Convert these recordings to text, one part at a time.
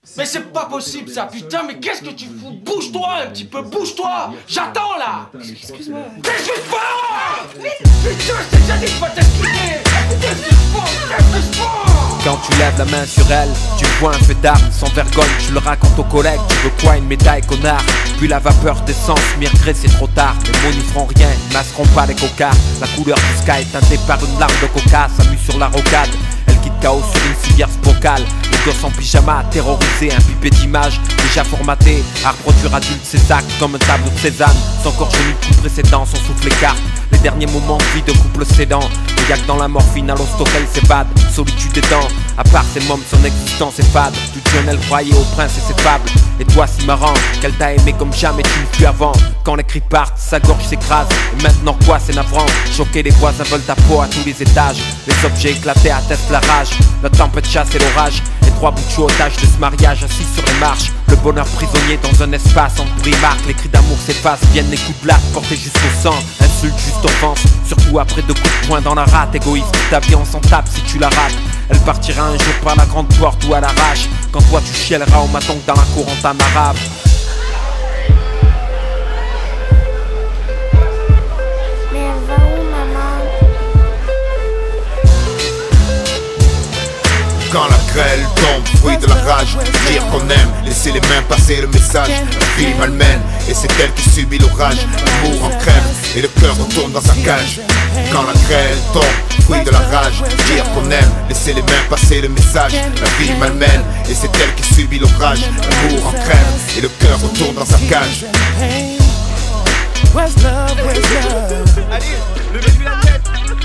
Mais c'est pas possible ça, putain, mais qu'est-ce que tu fous? Bouge-toi un petit peu, bouge-toi! J'attends là! Excuse-moi. T'excuses-moi! Putain, c'est déjà dit de pas t'excuser! Qu'est-ce que je fais? Quand tu lèves la main sur elle, tu vois un feu d'armes sans vergogne. Tu le racontes aux collègues, tu veux quoi, une médaille, connard? Puis la vapeur d'essence, mi-regret, c'est trop tard. Les mots n'y feront rien, ils masqueront pas les cocards. La couleur du sky est teintée par une larme de coca, s'amuse sur la rocade. Elle quitte KO sur une civière spocale. Les gosses en pyjama, terrorisés, un pipé d'images déjà formaté. À reproduire adulte ses actes comme un tableau de Cézanne. Sans corps genu de coup précédent, son souffle écarte les derniers moments de vie de couple cédant. Et y'a que dans la morphine, à l'hosto qu'elle s'évade. Solitude aidant, à part ses mômes, son existence est fade. Toute jeune elle croyait au prince et ses fables. Et toi si marrant, qu'elle t'a aimé comme jamais tu ne fus avant. Quand les cris partent, sa gorge s'écrase. Et maintenant quoi, c'est navrant. Choqué, les voisins veulent ta peau à tous les étages. Les objets éclatés attestent la rage. La tempête chasse et l'orage. Et trois bouts de chou otages de ce mariage assis sur les marches. Le bonheur prisonnier dans un espace en bruit marque. Les cris d'amour s'effacent, viennent les coups de latte portés jusqu'au sang. Insulte, juste offense, surtout après 2 coups de poing dans la rate. Égoïste, ta vie on s'en tape si tu la rates. Elle partira un jour par la grande porte ou à l'arrache. Quand toi tu chialeras au maton dans la cour en t'amarave. Mais elle va où, maman? Quand la grêle tombe, fruit de la rage, dire qu'on aime, laisser les mains passer le message. La vie malmène, et c'est elle qui subit l'orage. L'amour en crème, et le cœur retourne dans sa cage. Quand la grêle tombe, fruit de la rage, dire qu'on aime, laisser les mains passer le message. La vie malmène, et c'est elle qui subit l'orage. L'amour en crème, et le cœur retourne dans sa cage. Where's love, where's love? Allez, levez-lui la tête!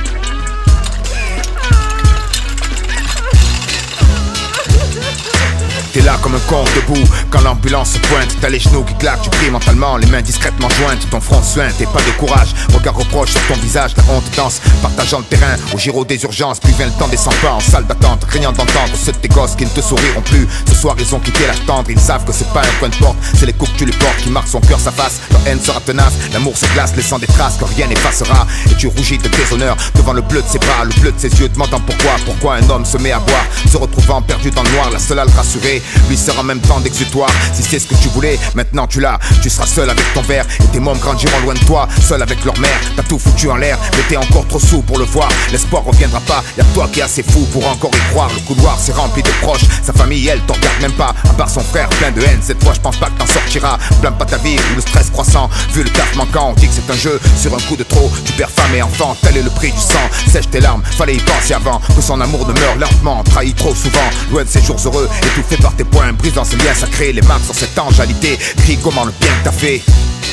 T'es là comme un con debout, quand l'ambulance se pointe. T'as les genoux qui claquent, tu pries mentalement, les mains discrètement jointes. Ton front suinte et pas de courage, regard reproche sur ton visage. La honte danse, partageant le terrain au giro des urgences. Puis vient le temps des 100 pas en salle d'attente, craignant d'entendre ceux de tes gosses qui ne te souriront plus. Ce soir ils ont quitté l'âge tendre, ils savent que c'est pas un coin de porte. C'est les coups que tu lui portes qui marquent son cœur, sa face. Leur haine sera tenace, l'amour se glace, laissant des traces que rien n'effacera. Et tu rougis de déshonneur devant le bleu de ses bras, le bleu de ses yeux, demandant pourquoi un homme se met à boire. Se retrouvant perdu dans le noir, la seule à le rassurer lui sera en même temps d'exutoire. Si c'est ce que tu voulais, maintenant tu l'as. Tu seras seul avec ton verre et tes mômes grandiront loin de toi. Seul avec leur mère, t'as tout foutu en l'air, mais t'es encore trop sous pour le voir. L'espoir reviendra pas, y'a toi qui es assez fou pour encore y croire. Le couloir s'est rempli de proches, sa famille elle t'en regarde même pas. À part son frère plein de haine, cette fois je pense pas que t'en sortiras. Blâme pas ta vie ou le stress croissant, vu le taf manquant. On dit que c'est un jeu, sur un coup de trop tu perds femme et enfant, tel est le prix du sang. Sèche tes larmes, fallait y penser avant que son amour ne meure lentement. Trahi trop souvent, loin de ses jours heureux, étouffé par tes poings, brisant ce lien sacré, les marques sur cette angalité. Crie comment le bien que t'as fait.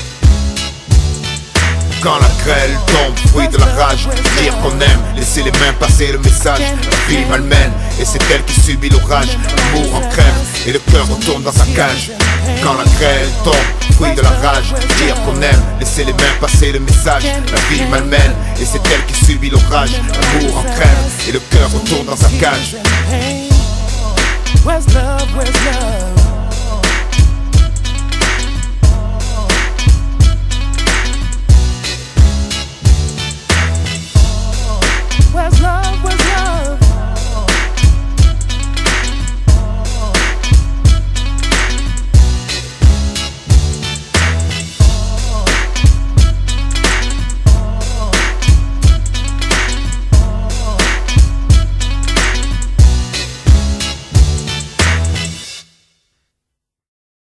Quand la grêle tombe, fruit de la rage, dire qu'on aime, laisser les mains passer le message. La vie malmène, et c'est elle qui subit l'orage. L'amour en crème, et le cœur retourne dans sa cage. Quand la grêle tombe, fruit de la rage, dire qu'on aime, laisser les mains passer le message. La vie malmène, et c'est elle qui subit l'orage. L'amour en crème, et le cœur retourne dans sa cage. Where's love, where's